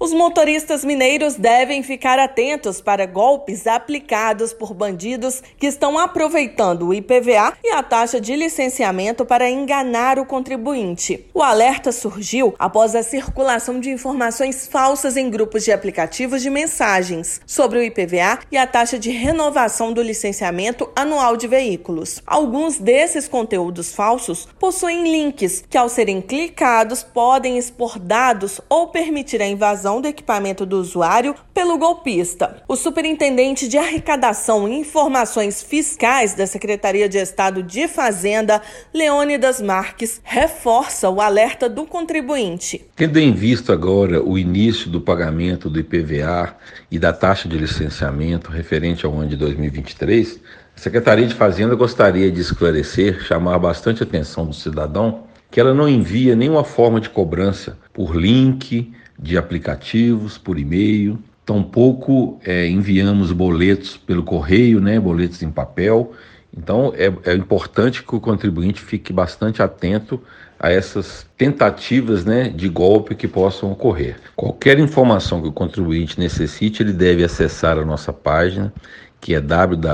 Os motoristas mineiros devem ficar atentos para golpes aplicados por bandidos que estão aproveitando o IPVA e a taxa de licenciamento para enganar o contribuinte. O alerta surgiu após a circulação de informações falsas em grupos de aplicativos de mensagens sobre o IPVA e a taxa de renovação do licenciamento anual de veículos. Alguns desses conteúdos falsos possuem links que, ao serem clicados, podem expor dados ou permitir a invasão do equipamento do usuário pelo golpista. O superintendente de Arrecadação e Informações Fiscais da Secretaria de Estado de Fazenda, Leônidas Marques, reforça o alerta do contribuinte. Tendo em vista agora o início do pagamento do IPVA e da taxa de licenciamento referente ao ano de 2023, a Secretaria de Fazenda gostaria de esclarecer, chamar bastante a atenção do cidadão, que ela não envia nenhuma forma de cobrança por link de aplicativos, por e-mail, tampouco enviamos boletos pelo correio, boletos em papel. Então é importante que o contribuinte fique bastante atento a essas tentativas de golpe que possam ocorrer. Qualquer informação que o contribuinte necessite, ele deve acessar a nossa página, que é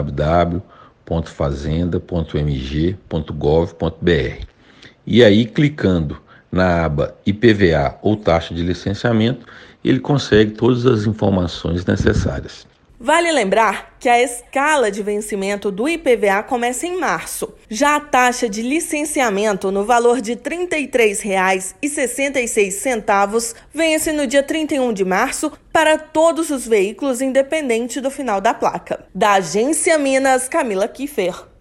www.fazenda.mg.gov.br. E aí, clicando na aba IPVA ou taxa de licenciamento, ele consegue todas as informações necessárias. Vale lembrar que a escala de vencimento do IPVA começa em março. Já a taxa de licenciamento, no valor de R$ 33,66, vence no dia 31 de março para todos os veículos, independente do final da placa. Da Agência Minas, Camila Kiffer.